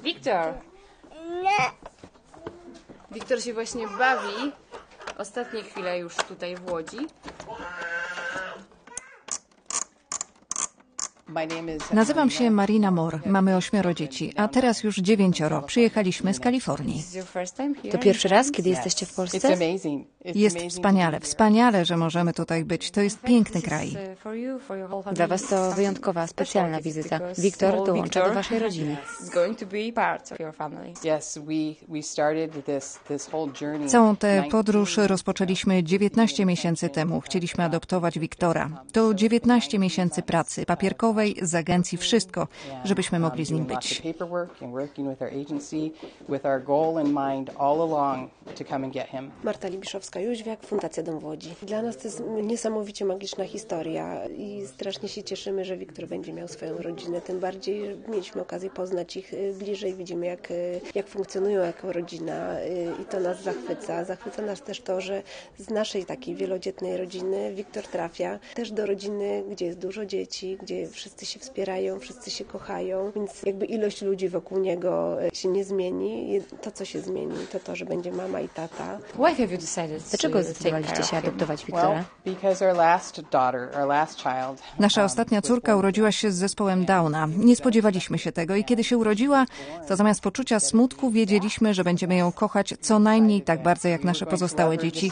Wiktor! Wiktor się właśnie bawi. Ostatnie chwile już tutaj w Łodzi. Nazywam się Marina Moore. Mamy 8 dzieci, a teraz już 9. Przyjechaliśmy z Kalifornii. To pierwszy raz, kiedy jesteście w Polsce? Jest wspaniale, wspaniale, że możemy tutaj być. To jest piękny kraj. Dla was to wyjątkowa, specjalna wizyta. Wiktor dołącza do waszej rodziny. Całą tę podróż rozpoczęliśmy 19 miesięcy temu. Chcieliśmy adoptować Wiktora. To 19 miesięcy pracy papierkowej, z agencji, wszystko, żebyśmy mogli z nim być. Marta Libiszowska-Jóźwiak, Fundacja Dom w Łodzi. Dla nas to jest niesamowicie magiczna historia i strasznie się cieszymy, że Wiktor będzie miał swoją rodzinę. Tym bardziej mieliśmy okazję poznać ich bliżej. Widzimy, jak funkcjonują jako rodzina i to nas zachwyca. Zachwyca nas też to, że z naszej takiej wielodzietnej rodziny Wiktor trafia też do rodziny, gdzie jest dużo dzieci, gdzie wszyscy się wspierają, wszyscy się kochają, więc jakby ilość ludzi wokół niego się nie zmieni. To, co się zmieni, to to, że będzie mama i tata. Dlaczego zdecydowaliście się adoptować Wiktora? Nasza ostatnia córka urodziła się z zespołem Downa. Nie spodziewaliśmy się tego i kiedy się urodziła, to zamiast poczucia smutku wiedzieliśmy, że będziemy ją kochać co najmniej tak bardzo jak nasze pozostałe dzieci.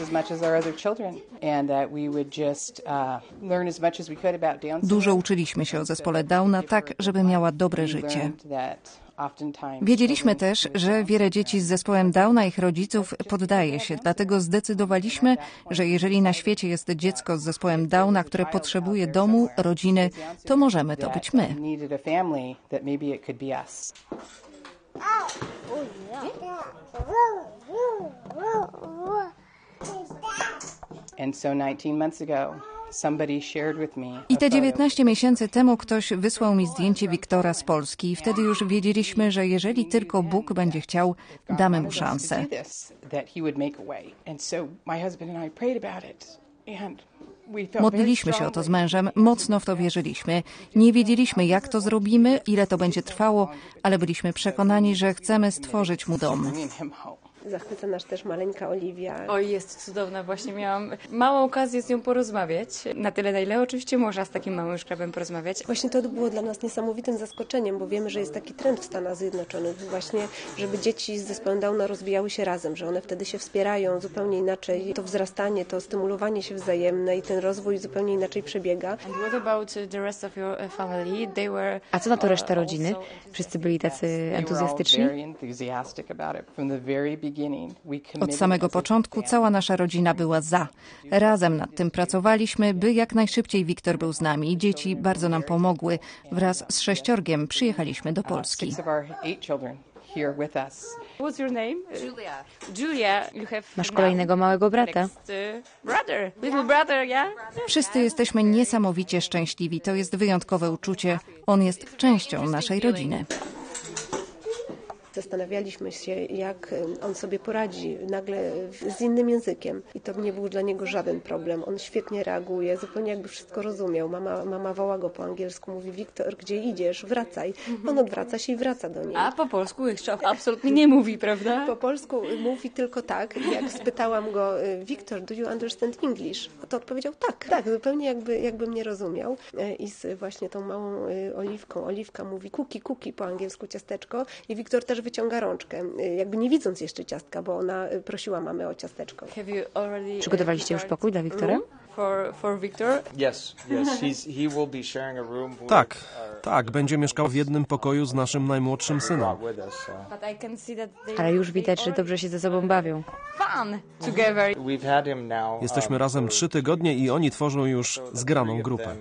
Dużo uczyliśmy się o zespole Downa tak, żeby miała dobre życie. Wiedzieliśmy też, że wiele dzieci z zespołem Downa ich rodziców poddaje się, dlatego zdecydowaliśmy, że jeżeli na świecie jest dziecko z zespołem Downa, które potrzebuje domu, rodziny, to możemy to być my. I te 19 miesięcy temu ktoś wysłał mi zdjęcie Wiktora z Polski i wtedy już wiedzieliśmy, że jeżeli tylko Bóg będzie chciał, damy mu szansę. Modliliśmy się o to z mężem, mocno w to wierzyliśmy. Nie wiedzieliśmy, jak to zrobimy, ile to będzie trwało, ale byliśmy przekonani, że chcemy stworzyć mu dom. Zachwyca nas też maleńka Oliwia. Oj, jest cudowna. Właśnie miałam małą okazję z nią porozmawiać. Na tyle, na ile oczywiście można z takim małym szkrabem porozmawiać. Właśnie to było dla nas niesamowitym zaskoczeniem, bo wiemy, że jest taki trend w Stanach Zjednoczonych właśnie, żeby dzieci z zespołem Downa rozwijały się razem, że one wtedy się wspierają zupełnie inaczej. To wzrastanie, to stymulowanie się wzajemne i ten rozwój zupełnie inaczej przebiega. A co na to reszta rodziny? Wszyscy byli tacy entuzjastyczni? Od samego początku cała nasza rodzina była za. Razem nad tym pracowaliśmy, by jak najszybciej Wiktor był z nami. Dzieci bardzo nam pomogły. Wraz z 6 przyjechaliśmy do Polski. Masz kolejnego małego brata. Wszyscy jesteśmy niesamowicie szczęśliwi. To jest wyjątkowe uczucie. On jest częścią naszej rodziny. Zastanawialiśmy się, jak on sobie poradzi nagle z innym językiem. I to nie był dla niego żaden problem. On świetnie reaguje, zupełnie jakby wszystko rozumiał. Mama woła go po angielsku, mówi: Wiktor, gdzie idziesz? Wracaj. On odwraca się i wraca do niej. A po polsku jeszcze absolutnie nie mówi, prawda? Po polsku mówi tylko tak. Jak spytałam go: Wiktor, do you understand English? To odpowiedział tak. Tak, zupełnie jakby mnie rozumiał. I z właśnie tą małą Oliwką. Oliwka mówi cookie po angielsku, ciasteczko. I Wiktor też wyciąga rączkę, jakby nie widząc jeszcze ciastka, bo ona prosiła mamę o ciasteczko. Przygotowaliście już pokój dla Wiktora? For Victor? Tak, będzie mieszkał w jednym pokoju z naszym najmłodszym synem. Ale już widać, że dobrze się ze sobą bawią. Jesteśmy razem 3 tygodnie i oni tworzą już zgraną grupę.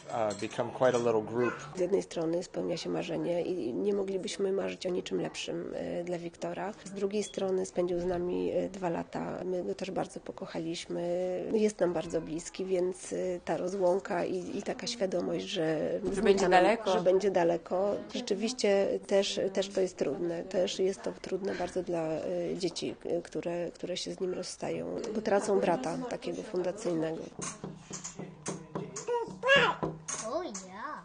Z jednej strony spełnia się marzenie i nie moglibyśmy marzyć o niczym lepszym dla Wiktora. Z drugiej strony spędził z nami 2 lata. My go też bardzo pokochaliśmy. Jest nam bardzo bliski, więc ta rozłąka i taka świadomość, że będzie daleko. Rzeczywiście też to jest trudne. Też jest to trudne bardzo dla dzieci, które się z nim rozstają, bo tracą brata takiego fundacyjnego.